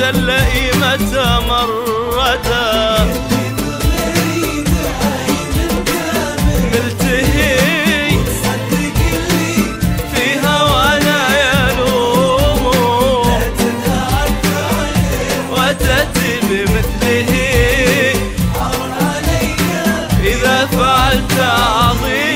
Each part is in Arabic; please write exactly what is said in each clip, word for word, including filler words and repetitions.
اللئيمة مرتا ملتهي في هوانا يلوم وتأتي بمثله إذا فعلت عظيم.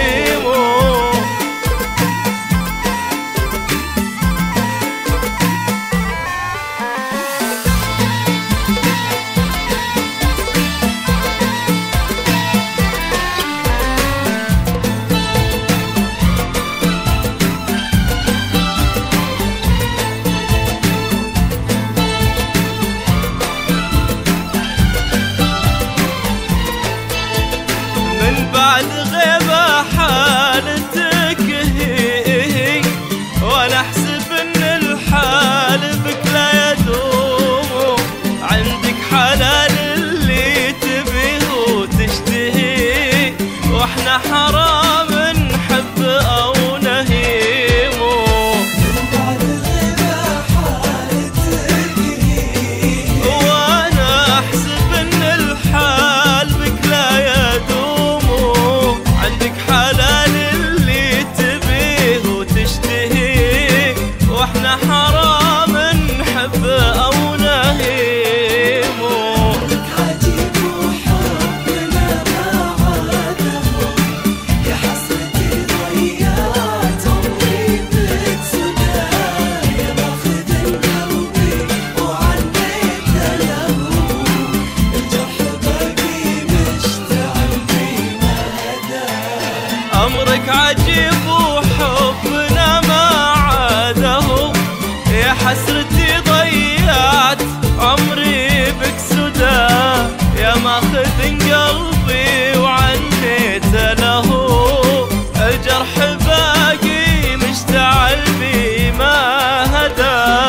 بعد غيبة حالتك هي ولا احسب ان الحال بك لا يدوم. عندك حلال اللي تبيه وتشتهي واحنا حرام نحب او نهيم. بعد غيبة حالتك هي وانا احسب ان الحال بك لا يدوم. عندك حلال اللي تبيه وتشتهي واحنا حرام نحب او نهيم. عمرك عجيب وحبنا ما عاده يا حسرتي ضيعت عمري بسدى يا باخذ قلبي وعنيت له الجرح باقي مشتعل بما هدى. أمرك عجيب وحبنا ما عاده يا حسرتي ضيعت عمري بك سدى يا ماخذ قلبي وعنيت له الجرح باقي مشتعل بما هدى.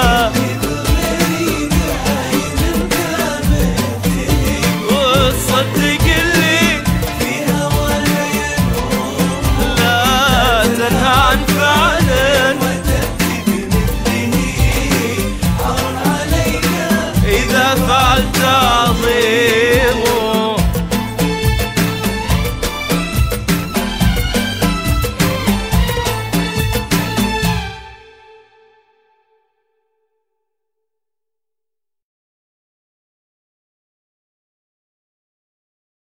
وتصدق اللي عن فعل وتأتي بمثله عار عليك إذا فعلت عظيم.